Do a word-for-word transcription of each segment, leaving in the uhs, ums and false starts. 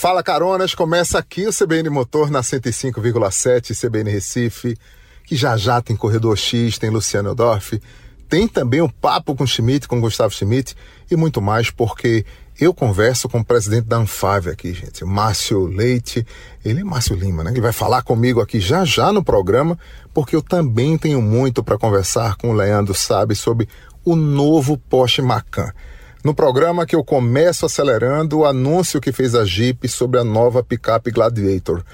Fala Caronas, começa aqui o C B N Motor na cento e cinco vírgula sete C B N Recife, que já já tem Corredor X, tem Luciano Eldorf, tem também um papo com Schmidt, com Gustavo Schmidt e muito mais, porque eu converso com o presidente da Anfave aqui, gente, Márcio Leite, ele é Márcio Lima, né? Ele vai falar comigo aqui já já no programa, porque eu também tenho muito para conversar com o Leandro Sabe sobre o novo Porsche Macan. No programa que eu começo acelerando o anúncio que fez a Jeep sobre a nova picape Gladiator.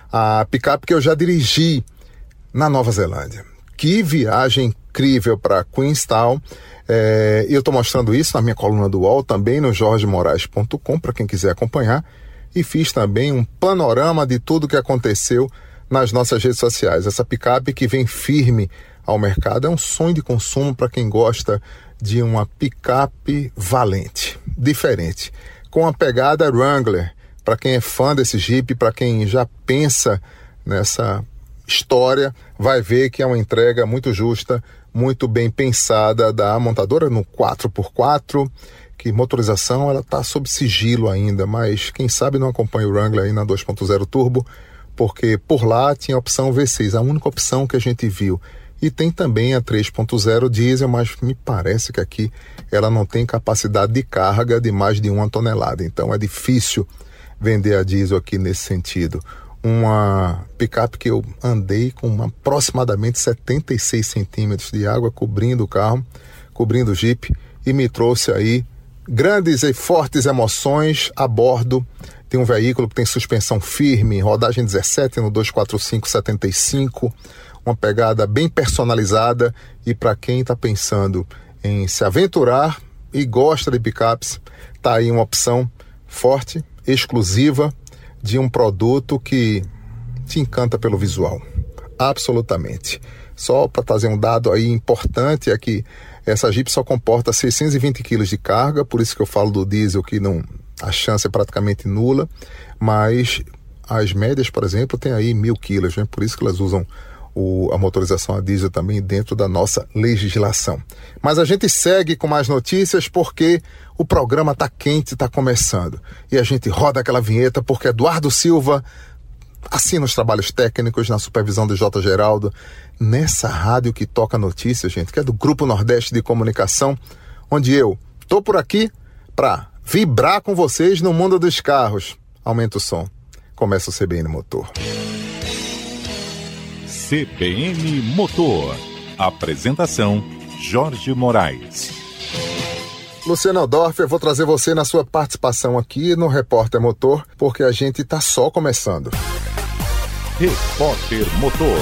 A picape que eu já dirigi na Nova Zelândia. Que viagem incrível para Queenstown. É, eu estou mostrando isso na minha coluna do U O L, também no jorge moraes ponto com, para quem quiser acompanhar. E fiz também um panorama de tudo que aconteceu nas nossas redes sociais. Essa picape que vem firme ao mercado é um sonho de consumo para quem gosta de uma picape valente, diferente, com a pegada Wrangler, para quem é fã desse Jeep, para quem já pensa nessa história, vai ver que é uma entrega muito justa, muito bem pensada da montadora no quatro por quatro, que motorização ela está sob sigilo ainda, mas quem sabe não acompanha o Wrangler aí na dois ponto zero Turbo, porque por lá tinha a opção V seis, a única opção que a gente viu. E tem também a três ponto zero diesel, mas me parece que aqui ela não tem capacidade de carga de mais de uma tonelada. Então é difícil vender a diesel aqui nesse sentido. Uma picape que eu andei com aproximadamente setenta e seis centímetros de água cobrindo o carro, cobrindo o Jeep, e me trouxe aí grandes e fortes emoções a bordo de um veículo que tem suspensão firme, rodagem dezessete no duzentos e quarenta e cinco setenta e cinco, uma pegada bem personalizada, e para quem está pensando em se aventurar e gosta de picapes, está aí uma opção forte, exclusiva, de um produto que te encanta pelo visual, absolutamente. Só para trazer um dado aí importante é que essa Jeep só comporta seiscentos e vinte quilos de carga, por isso que eu falo do diesel que não, a chance é praticamente nula, mas as médias, por exemplo, tem aí mil quilos, né? Por isso que elas usam o, a motorização a diesel também dentro da nossa legislação. Mas a gente segue com mais notícias porque o programa está quente, está começando. E a gente roda aquela vinheta porque Eduardo Silva assina os trabalhos técnicos na supervisão do J. Geraldo, nessa rádio que toca notícias, gente, que é do Grupo Nordeste de Comunicação, onde eu tô por aqui para vibrar com vocês no mundo dos carros. Aumenta o som. Começa o C B N Motor. C B N Motor. Apresentação Jorge Moraes. Luciano Eldorf, eu vou trazer você na sua participação aqui no Repórter Motor, porque a gente está só começando. Repórter Motor.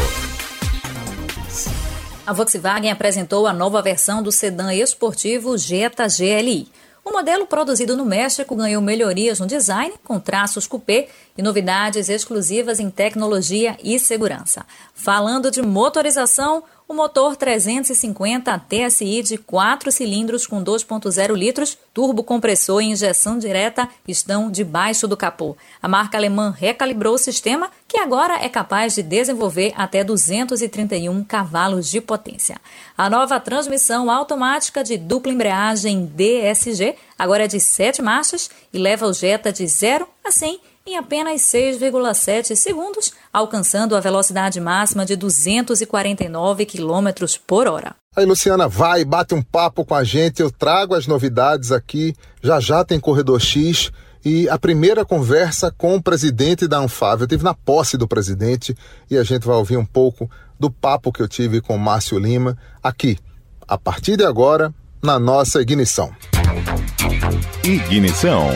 A Volkswagen apresentou a nova versão do sedã esportivo Jetta G L I. O modelo produzido no México ganhou melhorias no design, com traços coupé e novidades exclusivas em tecnologia e segurança. Falando de motorização, o motor trezentos e cinquenta T S I de quatro cilindros com dois ponto zero litros, turbocompressor e injeção direta estão debaixo do capô. A marca alemã recalibrou o sistema, que agora é capaz de desenvolver até duzentos e trinta e um cavalos de potência. A nova transmissão automática de dupla embreagem D S G agora é de sete marchas e leva o Jetta de zero a cem em apenas seis vírgula sete segundos, alcançando a velocidade máxima de duzentos e quarenta e nove quilômetros por hora. Aí, Luciana, vai, bate um papo com a gente, eu trago as novidades aqui, já já tem Corredor X, e a primeira conversa com o presidente da Anfave. Eu estive na posse do presidente e a gente vai ouvir um pouco do papo que eu tive com o Márcio Lima, aqui, a partir de agora, na nossa Ignição. Ignição.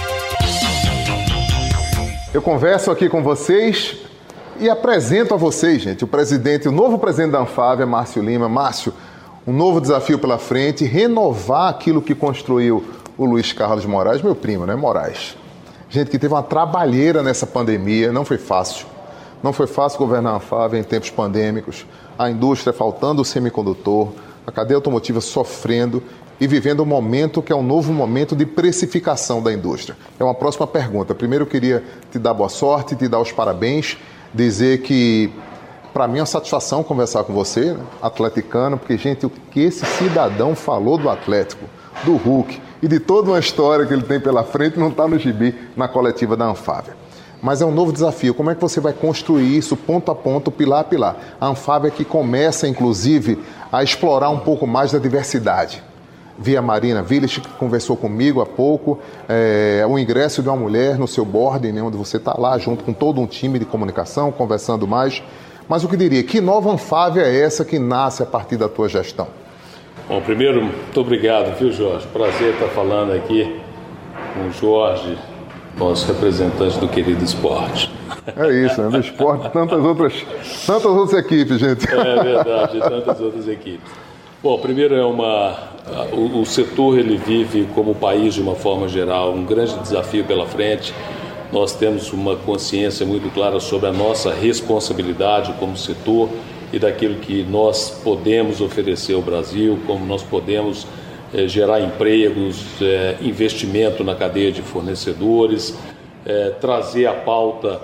Eu converso aqui com vocês e apresento a vocês, gente, o presidente, o novo presidente da Anfave, Márcio Lima. Márcio, um novo desafio pela frente, renovar aquilo que construiu o Luiz Carlos Moraes, meu primo, né, Moraes? Gente que teve uma trabalheira nessa pandemia, não foi fácil. Não foi fácil governar a Anfave em tempos pandêmicos, a indústria faltando o semicondutor, a cadeia automotiva sofrendo e vivendo um momento que é um novo momento de precificação da indústria. É uma próxima pergunta. Primeiro eu queria te dar boa sorte, te dar os parabéns, dizer que para mim é uma satisfação conversar com você, né, atleticano, porque, gente, o que esse cidadão falou do Atlético, do Hulk, e de toda uma história que ele tem pela frente, não está no gibi, na coletiva da Anfávia. Mas é um novo desafio. Como é que você vai construir isso ponto a ponto, pilar a pilar? A Anfávia que começa, inclusive, a explorar um pouco mais da diversidade. Via Marina Village, que conversou comigo há pouco, é, o ingresso de uma mulher no seu boarding, né, onde você está lá junto com todo um time de comunicação, conversando mais. Mas o que diria, que nova Anfávia é essa que nasce a partir da tua gestão? Bom, primeiro, muito obrigado, viu, Jorge? Prazer estar falando aqui com o Jorge, nosso representante do querido esporte. É isso, né? Do esporte, tantas outras, tantas outras equipes, gente. É verdade, tantas outras equipes. Bom, primeiro é uma... O, o setor, ele vive como país, de uma forma geral, um grande desafio pela frente. Nós temos uma consciência muito clara sobre a nossa responsabilidade como setor e daquilo que nós podemos oferecer ao Brasil, como nós podemos eh, gerar empregos, eh, investimento na cadeia de fornecedores, eh, trazer a pauta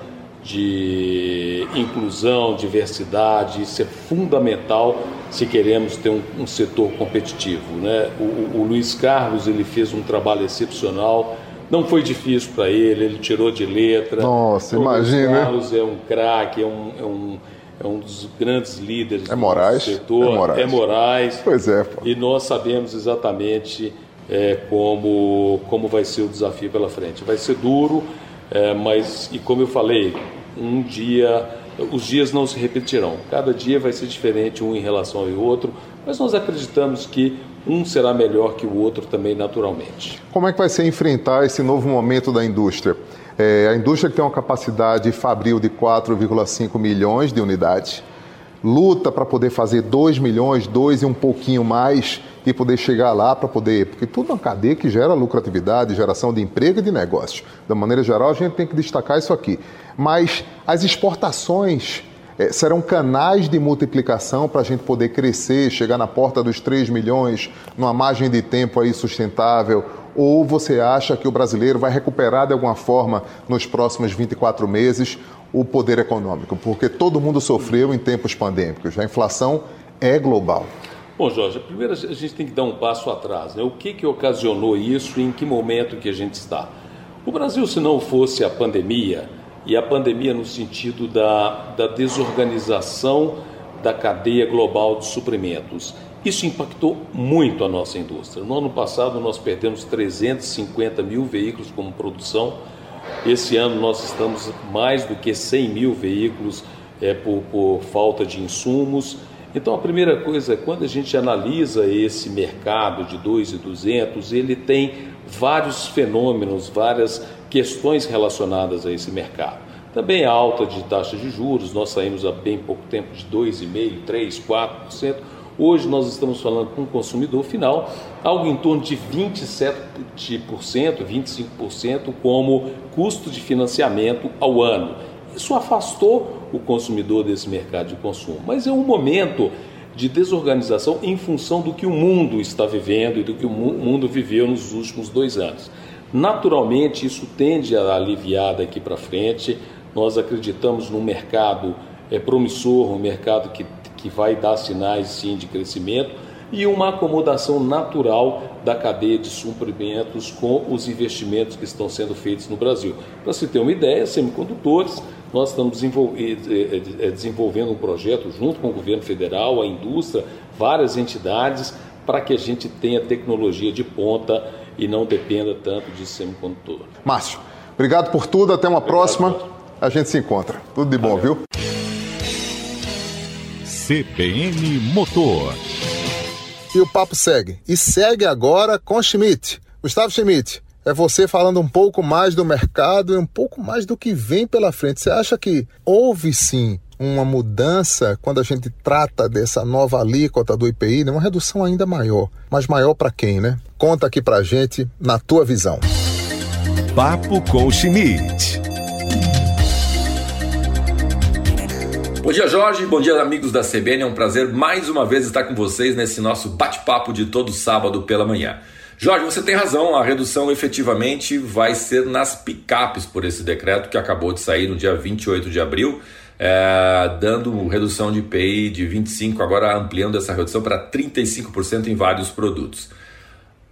de inclusão, diversidade. Isso é fundamental se queremos ter um, um setor competitivo, né? O, o Luiz Carlos, ele fez um trabalho excepcional. Não foi difícil para ele, ele tirou de letra. Nossa, o imagina. Luiz Carlos é um craque, é um, é, um, é um dos grandes líderes é Moraes, do setor. É Moraes. É Moraes. Pois é. Pô. E nós sabemos exatamente é, como, como vai ser o desafio pela frente. Vai ser duro, é, mas, e como eu falei, um dia, os dias não se repetirão. Cada dia vai ser diferente um em relação ao outro, mas nós acreditamos que um será melhor que o outro também, naturalmente. Como é que vai ser enfrentar esse novo momento da indústria? É, a indústria que tem uma capacidade fabril de quatro vírgula cinco milhões de unidades, luta para poder fazer dois milhões, dois e um pouquinho mais, e poder chegar lá para poder... Porque tudo é uma cadeia que gera lucratividade, geração de emprego e de negócio. Da maneira geral, a gente tem que destacar isso aqui. Mas as exportações... É, serão canais de multiplicação para a gente poder crescer, chegar na porta dos três milhões, numa margem de tempo aí sustentável? Ou você acha que o brasileiro vai recuperar de alguma forma nos próximos vinte e quatro meses o poder econômico? Porque todo mundo sofreu em tempos pandêmicos, a inflação é global. Bom, Jorge, primeiro a gente tem que dar um passo atrás, né? O que que ocasionou isso e em que momento que a gente está? O Brasil, se não fosse a pandemia... E a pandemia no sentido da, da desorganização da cadeia global de suprimentos. Isso impactou muito a nossa indústria. No ano passado nós perdemos trezentos e cinquenta mil veículos como produção. Esse ano nós estamos mais do que cem mil veículos é, por, por falta de insumos. Então a primeira coisa é, quando a gente analisa esse mercado de dois mil e duzentos, ele tem vários fenômenos, várias questões relacionadas a esse mercado. Também a alta de taxa de juros, nós saímos há bem pouco tempo de dois vírgula cinco por cento, três por cento, quatro por cento. Hoje nós estamos falando com o consumidor final, algo em torno de vinte e sete por cento, vinte e cinco por cento como custo de financiamento ao ano. Isso afastou o consumidor desse mercado de consumo, mas é um momento de desorganização em função do que o mundo está vivendo e do que o mundo viveu nos últimos dois anos. Naturalmente, isso tende a aliviar daqui para frente. Nós acreditamos num mercado é, promissor, um mercado que, que vai dar sinais, sim, de crescimento e uma acomodação natural da cadeia de suprimentos com os investimentos que estão sendo feitos no Brasil. Para se ter uma ideia, semicondutores, nós estamos desenvolvendo um projeto junto com o governo federal, a indústria, várias entidades, para que a gente tenha tecnologia de ponta e não dependa tanto de semicondutor. Márcio, obrigado por tudo, até uma obrigado, próxima. Márcio. A gente se encontra. Tudo de bom, Valeu. Viu? C B N Motor. E o papo segue. E segue agora com Schmidt. Gustavo Schmidt, é você falando um pouco mais do mercado e um pouco mais do que vem pela frente. Você acha que houve sim uma mudança quando a gente trata dessa nova alíquota do I P I, né? Uma redução ainda maior. Mas maior para quem, né? Conta aqui pra gente na tua visão. Papo com Schmidt. Bom dia, Jorge. Bom dia, amigos da C B N. É um prazer mais uma vez estar com vocês nesse nosso bate-papo de todo sábado pela manhã. Jorge, você tem razão. A redução efetivamente vai ser nas picapes por esse decreto que acabou de sair no dia vinte e oito de abril, é, dando redução de I P I de vinte e cinco por cento, agora ampliando essa redução para trinta e cinco por cento em vários produtos.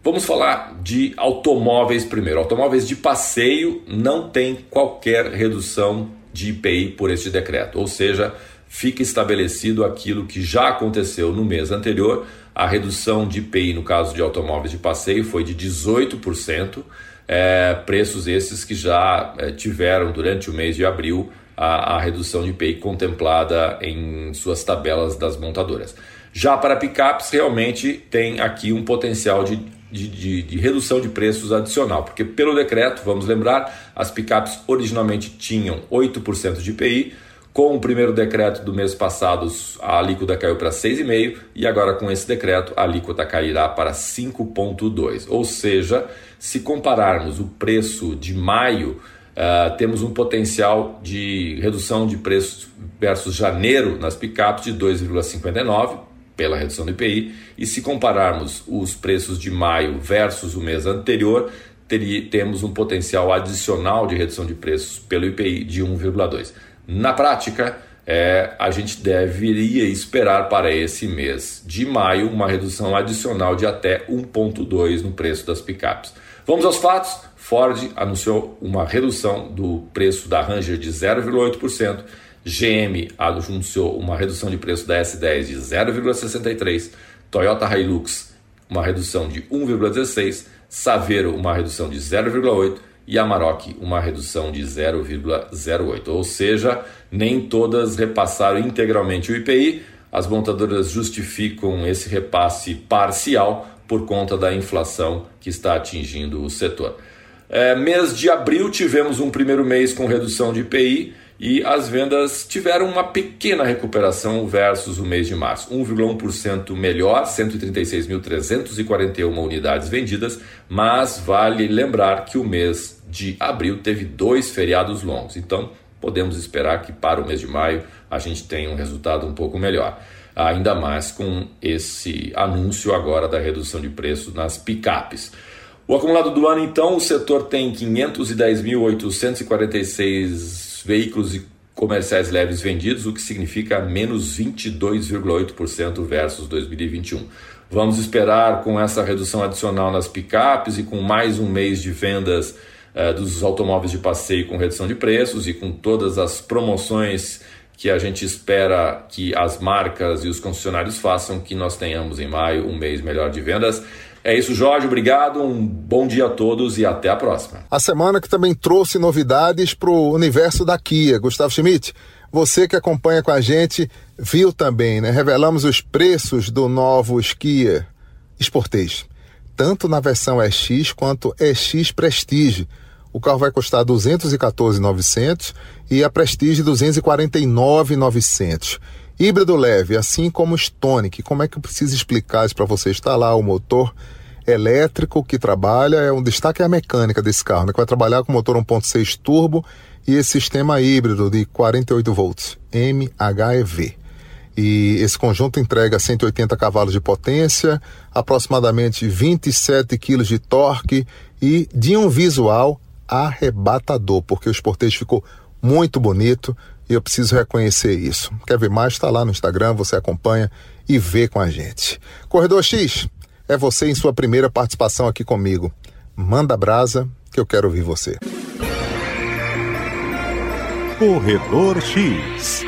Vamos falar de automóveis primeiro. Automóveis de passeio não tem qualquer redução de I P I por este decreto, ou seja, fica estabelecido aquilo que já aconteceu no mês anterior. A redução de I P I no caso de automóveis de passeio foi de dezoito por cento, é, preços esses que já é, tiveram durante o mês de abril a, a redução de I P I contemplada em suas tabelas das montadoras. Já para picapes, realmente tem aqui um potencial de, de, de, de redução de preços adicional, porque pelo decreto, vamos lembrar, as picapes originalmente tinham oito por cento de I P I, com o primeiro decreto do mês passado a alíquota caiu para seis vírgula cinco por cento e agora com esse decreto a alíquota cairá para cinco vírgula dois por cento, ou seja, se compararmos o preço de maio, uh, temos um potencial de redução de preços versus janeiro nas picapes de dois vírgula cinquenta e nove por cento, pela redução do I P I, e se compararmos os preços de maio versus o mês anterior, teria, temos um potencial adicional de redução de preços pelo I P I de um vírgula dois por cento. Na prática, é, a gente deveria esperar para esse mês de maio uma redução adicional de até um vírgula dois por cento no preço das picapes. Vamos aos fatos. Ford anunciou uma redução do preço da Ranger de zero vírgula oito por cento, G M anunciou uma redução de preço da S dez de zero vírgula sessenta e três por cento, Toyota Hilux uma redução de um vírgula dezesseis por cento, Saveiro uma redução de zero vírgula oito por cento e Amarok uma redução de zero vírgula zero oito por cento. Ou seja, nem todas repassaram integralmente o I P I, as montadoras justificam esse repasse parcial por conta da inflação que está atingindo o setor. É, mês de abril tivemos um primeiro mês com redução de I P I e as vendas tiveram uma pequena recuperação versus o mês de março. um vírgula um por cento melhor, cento e trinta e seis mil trezentas e quarenta e uma unidades vendidas, mas vale lembrar que o mês de abril teve dois feriados longos, então podemos esperar que para o mês de maio a gente tenha um resultado um pouco melhor. Ainda mais com esse anúncio agora da redução de preço nas picapes. O acumulado do ano, então, o setor tem quinhentos e dez mil oitocentos e quarenta e seis veículos comerciais leves vendidos, o que significa menos vinte e dois vírgula oito por cento versus dois mil e vinte e um. Vamos esperar com essa redução adicional nas picapes e com mais um mês de vendas eh, dos automóveis de passeio com redução de preços e com todas as promoções que a gente espera que as marcas e os concessionários façam, que nós tenhamos em maio um mês melhor de vendas. É isso, Jorge, obrigado, um bom dia a todos e até a próxima. A semana que também trouxe novidades para o universo da Kia. Gustavo Schmidt, você que acompanha com a gente, viu também, né? Revelamos os preços do novo Kia Sportage, tanto na versão E X quanto E X Prestige. O carro vai custar duzentos e quatorze mil e novecentos e a Prestige duzentos e quarenta e nove mil e novecentos. Híbrido leve, assim como o Stonic. Como é que eu preciso explicar isso para você? Está lá o motor elétrico que trabalha, é um destaque é a mecânica desse carro, né? Que vai trabalhar com motor um ponto seis turbo e esse sistema híbrido de quarenta e oito volts, M H E V. E esse conjunto entrega cento e oitenta cavalos de potência, aproximadamente vinte e sete quilos de torque e de um visual arrebatador, porque o Sportage ficou muito bonito e eu preciso reconhecer isso. Quer ver mais? Está lá no Instagram, você acompanha e vê com a gente. Corredor X, é você em sua primeira participação aqui comigo. Manda brasa que eu quero ouvir você. Corredor X.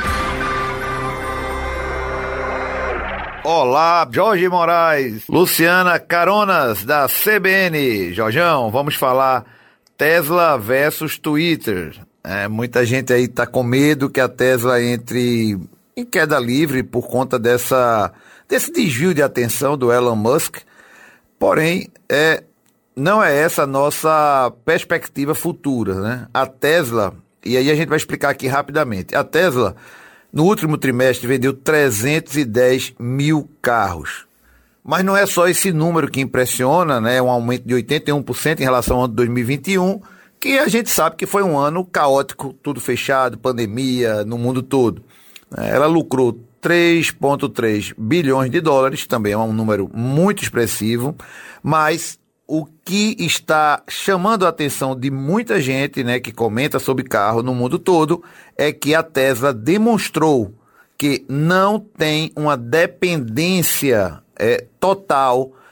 Olá, Jorge Moraes, Luciana Caronas da C B N. Jorjão, vamos falar Tesla versus Twitter. É, muita gente aí tá com medo que a Tesla entre em queda livre por conta dessa, desse desvio de atenção do Elon Musk. Porém, é, não é essa a nossa perspectiva futura, né? A Tesla, e aí a gente vai explicar aqui rapidamente, a Tesla no último trimestre vendeu trezentos e dez mil carros. Mas não é só esse número que impressiona, né? Um aumento de oitenta e um por cento em relação ao ano de dois mil e vinte e um, que a gente sabe que foi um ano caótico, tudo fechado, pandemia no mundo todo. Ela lucrou três vírgula três bilhões de dólares, também é um número muito expressivo, mas o que está chamando a atenção de muita gente, né, que comenta sobre carro no mundo todo, é que a Tesla demonstrou que não tem uma dependência é, total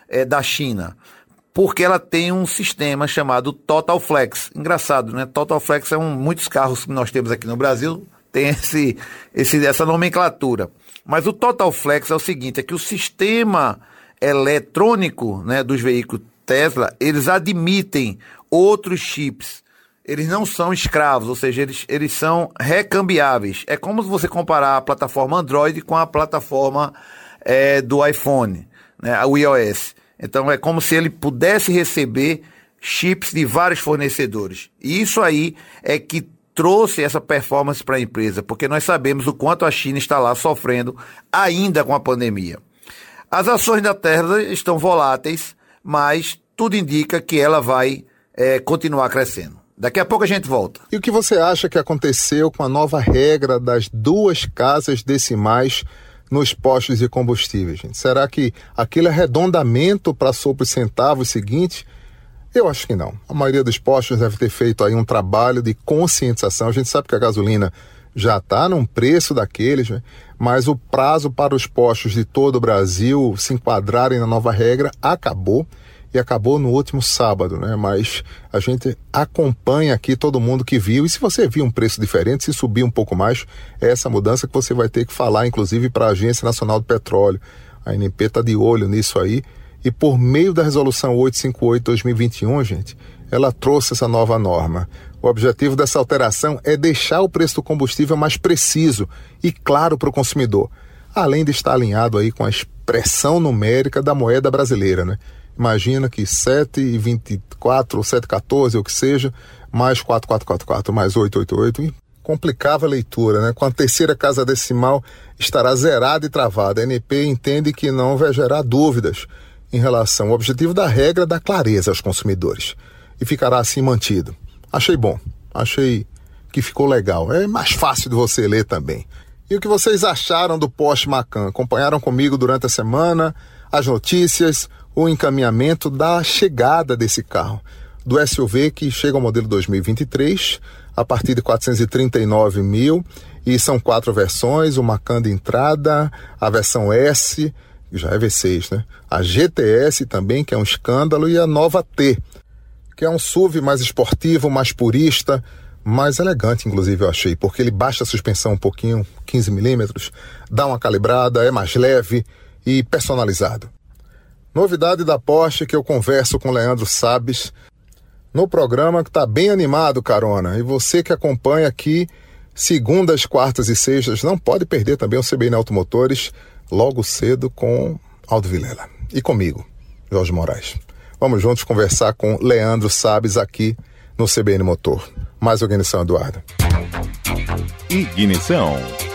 é, da China? Porque ela tem um sistema chamado Total Flex. Engraçado, né? Total Flex é um, muitos carros que nós temos aqui no Brasil tem esse, esse, essa nomenclatura. Mas o Total Flex é o seguinte, é que o sistema eletrônico, né, dos veículos Tesla, eles admitem outros chips. Eles não são escravos, ou seja, eles, eles são recambiáveis. É como se você comparar a plataforma Android com a plataforma é, do iPhone, né, o iOS. Então é como se ele pudesse receber chips de vários fornecedores. E isso aí é que trouxe essa performance para a empresa, porque nós sabemos o quanto a China está lá sofrendo ainda com a pandemia. As ações da Tesla estão voláteis, mas tudo indica que ela vai é, continuar crescendo. Daqui a pouco a gente volta. E o que você acha que aconteceu com a nova regra das duas casas decimais nos postos de combustível, gente? Será que aquele arredondamento passou para os centavos seguintes? Eu acho que não. A maioria dos postos deve ter feito aí um trabalho de conscientização. A gente sabe que a gasolina já está num preço daqueles, né? Mas o prazo para os postos de todo o Brasil se enquadrarem na nova regra acabou. E acabou no último sábado, né? Mas a gente acompanha aqui todo mundo que viu. E se você viu um preço diferente, se subir um pouco mais, é essa mudança que você vai ter que falar, inclusive, para a Agência Nacional do Petróleo. A A N P está de olho nisso aí. E por meio da resolução oitocentos e cinquenta e oito de dois mil e vinte e um, gente, ela trouxe essa nova norma. O objetivo dessa alteração é deixar o preço do combustível mais preciso e claro para o consumidor, além de estar alinhado aí com a expressão numérica da moeda brasileira, né? Imagina que sete e vinte e quatro, ou sete e quatorze, ou que seja, mais quatro mil quatrocentos e quarenta e quatro, mais oitocentos e oitenta e oito, e complicava a leitura, né? Com a terceira casa decimal estará zerada e travada. A A N P entende que não vai gerar dúvidas em relação ao objetivo da regra da clareza aos consumidores e ficará assim mantido. Achei bom, achei que ficou legal. É mais fácil de você ler também. E o que vocês acharam do Porsche Macan? Acompanharam comigo durante a semana as notícias, o encaminhamento da chegada desse carro, do S U V que chega ao modelo dois mil e vinte e três, a partir de quatrocentos e trinta e nove mil, e são quatro versões, o Macan de entrada, a versão S, que já é V seis, né? A G T S também, que é um escândalo, e a nova T, que é um S U V mais esportivo, mais purista, mais elegante, inclusive, eu achei, porque ele baixa a suspensão um pouquinho, quinze milímetros, dá uma calibrada, é mais leve e personalizado. Novidade da Porsche que eu converso com Leandro Sabes no programa que está bem animado, Carona. E você que acompanha aqui, segundas, quartas e sextas, não pode perder também o C B N Automotores, logo cedo com Aldo Vilela. E comigo, Jorge Moraes. Vamos juntos conversar com Leandro Sabes aqui no C B N Motor. Mais uma ignição, Eduardo. Ignição.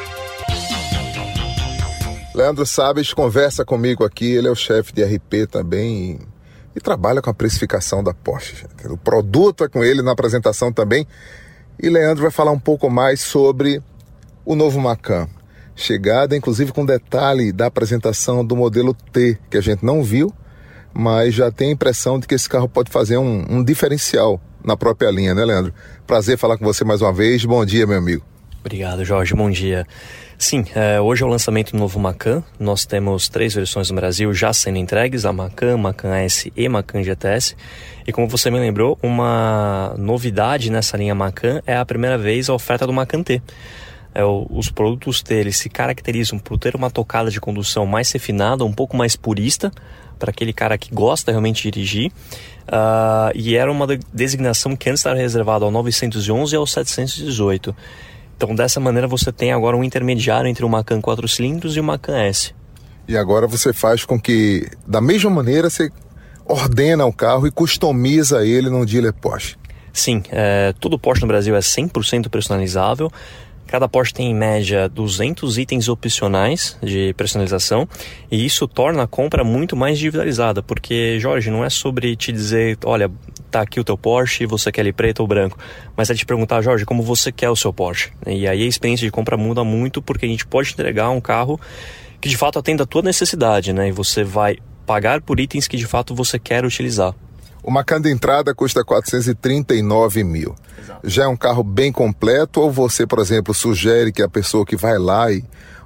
Leandro Sabes conversa comigo aqui, ele é o chefe de R P também e, e trabalha com a precificação da Porsche. Gente. O produto é com ele na apresentação também. E Leandro vai falar um pouco mais sobre o novo Macan. Chegada, inclusive, com detalhe da apresentação do modelo T, que a gente não viu, mas já tem a impressão de que esse carro pode fazer um, um diferencial na própria linha, né, Leandro? Prazer falar com você mais uma vez. Bom dia, meu amigo. Obrigado, Jorge. Bom dia. Sim, é, hoje é o lançamento do novo Macan. Nós temos três versões no Brasil já sendo entregues, a Macan, Macan S e Macan G T S. E como você me lembrou, uma novidade nessa linha Macan é a primeira vez a oferta do Macan T. É, o, os produtos deles se caracterizam por ter uma tocada de condução mais refinada, um pouco mais purista, para aquele cara que gosta realmente de dirigir. Uh, e era uma designação que antes era reservada ao novecentos e onze e ao setecentos e dezoito. Então, dessa maneira, você tem agora um intermediário entre o Macan quatro cilindros e o Macan S. E agora você faz com que, da mesma maneira, você ordena o carro e customiza ele num dealer Porsche. Sim, é, todo Porsche no Brasil é cem por cento personalizável. Cada Porsche tem, em média, duzentos itens opcionais de personalização, e isso torna a compra muito mais individualizada, porque, Jorge, não é sobre te dizer, olha, tá aqui o teu Porsche, você quer ele preto ou branco, mas é te perguntar, Jorge, como você quer o seu Porsche. E aí a experiência de compra muda muito, porque a gente pode entregar um carro que de fato atenda a tua necessidade, né? E você vai pagar por itens que de fato você quer utilizar. O Macan de entrada custa quatrocentos e trinta e nove mil. Exato. Já é um carro bem completo, ou você, por exemplo, sugere que a pessoa que vai lá e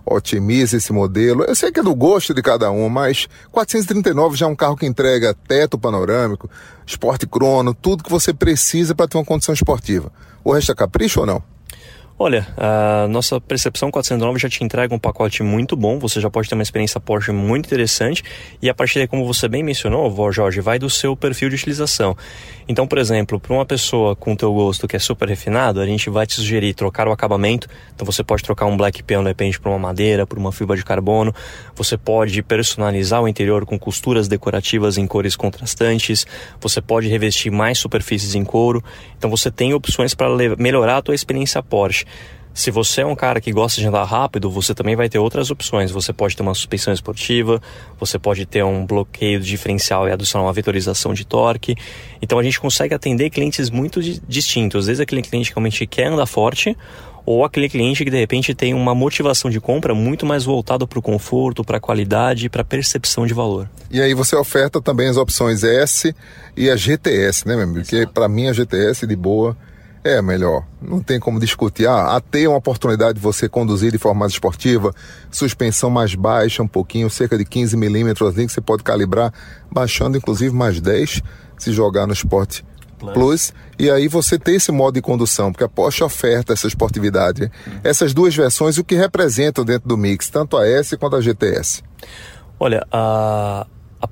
otimize esse modelo. Eu sei que é do gosto de cada um, mas quatrocentos e trinta e nove já é um carro que entrega teto panorâmico, Sport Crono, tudo que você precisa para ter uma condição esportiva. O resto é capricho ou não? Olha, a nossa percepção quatrocentos e nove já te entrega um pacote muito bom, você já pode ter uma experiência Porsche muito interessante e a partir daí, como você bem mencionou, Jorge, vai do seu perfil de utilização. Então, por exemplo, para uma pessoa com o teu gosto que é super refinado, a gente vai te sugerir trocar o acabamento, então você pode trocar um black piano de repente por uma madeira, por uma fibra de carbono, você pode personalizar o interior com costuras decorativas em cores contrastantes, você pode revestir mais superfícies em couro, então você tem opções para melhorar a tua experiência Porsche. Se você é um cara que gosta de andar rápido, você também vai ter outras opções. Você pode ter uma suspensão esportiva, você pode ter um bloqueio diferencial e adicionar uma vetorização de torque. Então a gente consegue atender clientes muito distintos, desde aquele cliente que realmente quer andar forte, ou aquele cliente que de repente tem uma motivação de compra muito mais voltada para o conforto, para a qualidade e para a percepção de valor. E aí você oferta também as opções S e a G T S, né, meu amigo? Porque para mim a G T S de boa é melhor, não tem como discutir. Ah, ter uma oportunidade de você conduzir de forma mais esportiva, suspensão mais baixa um pouquinho, cerca de quinze milímetros ali, que você pode calibrar, baixando inclusive mais dez, se jogar no Sport Plus. Plus, e aí você ter esse modo de condução, porque a Porsche oferta essa esportividade. Uhum. Essas duas versões, o que representam dentro do mix, tanto a S quanto a G T S? Olha, a...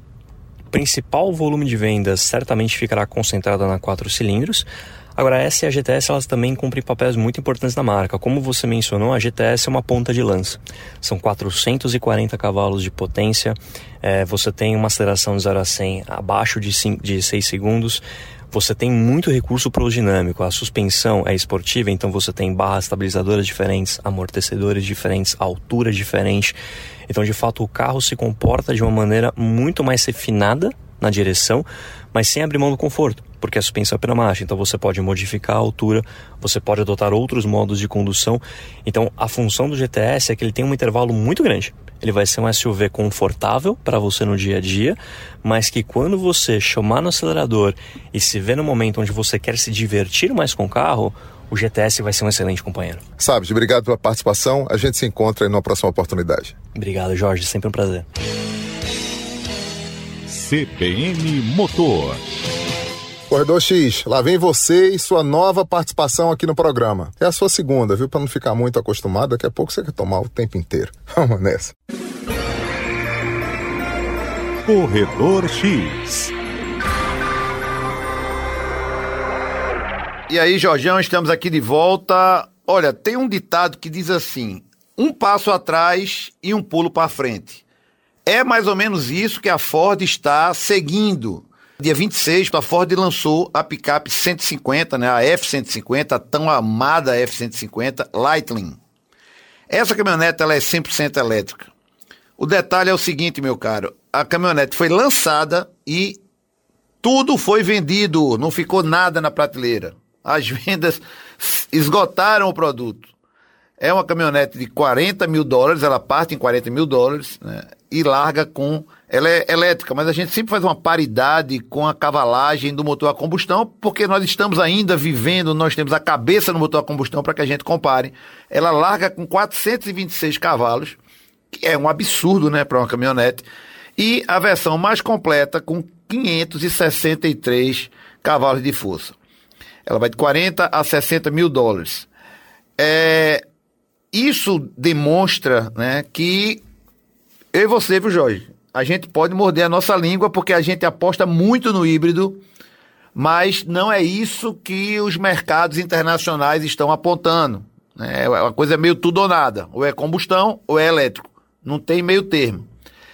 o principal volume de vendas certamente ficará concentrada na quatro cilindros. Agora, a S e a G T S, elas também cumprem papéis muito importantes na marca. Como você mencionou, a G T S é uma ponta de lança. São quatrocentos e quarenta cavalos de potência, é, você tem uma aceleração de zero a cem abaixo de, cinco, de seis segundos, você tem muito recurso para o dinâmico, a suspensão é esportiva, então você tem barras estabilizadoras diferentes, amortecedores diferentes, altura diferente. Então, de fato, o carro se comporta de uma maneira muito mais refinada na direção, mas sem abrir mão do conforto, porque a suspensão é pneumática, então você pode modificar a altura, você pode adotar outros modos de condução. Então a função do G T S é que ele tem um intervalo muito grande. Ele vai ser um S U V confortável para você no dia a dia, mas que quando você chamar no acelerador e se vê no momento onde você quer se divertir mais com o carro, o G T S vai ser um excelente companheiro. Sabes, obrigado pela participação, a gente se encontra aí numa próxima oportunidade. Obrigado, Jorge, sempre um prazer. C B N Motor. Corredor X, lá vem você e sua nova participação aqui no programa. É a sua segunda, viu? Para não ficar muito acostumado, daqui a pouco você quer tomar o tempo inteiro. Vamos nessa. Corredor X. E aí, Jorjão, estamos aqui de volta. Olha, tem um ditado que diz assim: um passo atrás e um pulo para frente. É mais ou menos isso que a Ford está seguindo. Dia vinte e seis, a Ford lançou a picape cento e cinquenta, né, a F cento e cinquenta, a tão amada F cento e cinquenta Lightning. Essa caminhonete ela é cem por cento elétrica. O detalhe é o seguinte, meu caro, a caminhonete foi lançada e tudo foi vendido, não ficou nada na prateleira. As vendas esgotaram o produto. É uma caminhonete de quarenta mil dólares, ela parte em quarenta mil dólares, né, e larga com... Ela é elétrica, mas a gente sempre faz uma paridade com a cavalagem do motor a combustão, porque nós estamos ainda vivendo, nós temos a cabeça no motor a combustão para que a gente compare. Ela larga com quatrocentos e vinte e seis cavalos, que é um absurdo, né, para uma caminhonete, e a versão mais completa com quinhentos e sessenta e três cavalos de força. Ela vai de quarenta a sessenta mil dólares. É... Isso demonstra, né, que eu e você, viu, Jorge? A gente pode morder a nossa língua porque a gente aposta muito no híbrido, mas não é isso que os mercados internacionais estão apontando. É uma coisa meio tudo ou nada. Ou é combustão ou é elétrico. Não tem meio termo.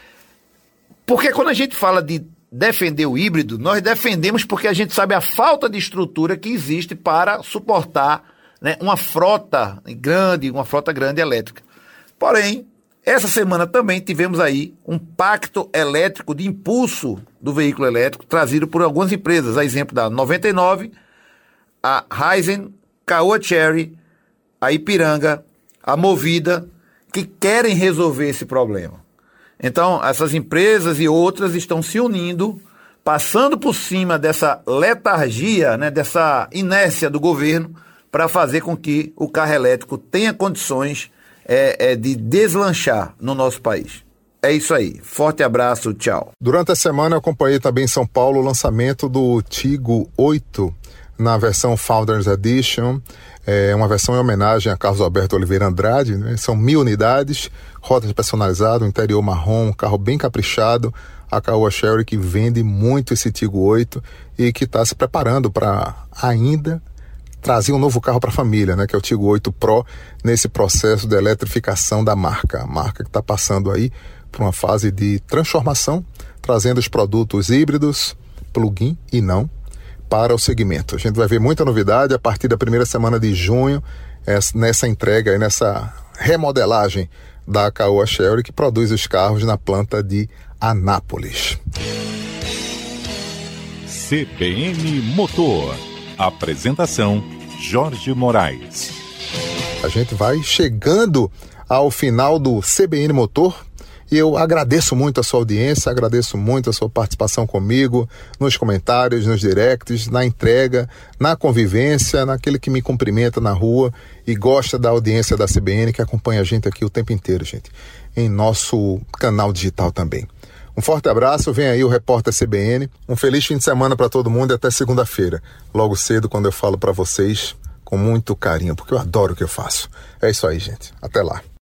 Porque quando a gente fala de defender o híbrido, nós defendemos porque a gente sabe a falta de estrutura que existe para suportar, né, uma frota grande, uma frota grande elétrica. Porém, essa semana também tivemos aí um pacto elétrico de impulso do veículo elétrico trazido por algumas empresas, a exemplo da noventa e nove, a Ryzen, Caoa Chery, a Ipiranga, a Movida, que querem resolver esse problema. Então, essas empresas e outras estão se unindo, passando por cima dessa letargia, né, dessa inércia do governo, para fazer com que o carro elétrico tenha condições é, é de deslanchar no nosso país. É isso aí. Forte abraço, tchau. Durante a semana eu acompanhei também em São Paulo o lançamento do Tigo oito na versão Founders Edition. É uma versão em homenagem a Carlos Alberto Oliveira Andrade, né? São mil unidades, rodas personalizadas, interior marrom, um carro bem caprichado. A Caoa Chery que vende muito esse Tigo oito e que está se preparando para ainda trazer um novo carro para a família, né? Que é o Tigo oito Pro, nesse processo de eletrificação da marca. A marca que está passando aí por uma fase de transformação, trazendo os produtos híbridos, plug-in e não, para o segmento. A gente vai ver muita novidade a partir da primeira semana de junho, nessa entrega, nessa remodelagem da Caoa Chery, que produz os carros na planta de Anápolis. C B N Motor. Apresentação: Jorge Moraes. A gente vai chegando ao final do C B N Motor. E eu agradeço muito a sua audiência, agradeço muito a sua participação comigo, nos comentários, nos directs, na entrega, na convivência, naquele que me cumprimenta na rua e gosta da audiência da C B N, que acompanha a gente aqui o tempo inteiro, gente, em nosso canal digital também. Um forte abraço, vem aí o Repórter C B N, um feliz fim de semana para todo mundo e até segunda-feira, logo cedo, quando eu falo para vocês com muito carinho, porque eu adoro o que eu faço. É isso aí, gente. Até lá.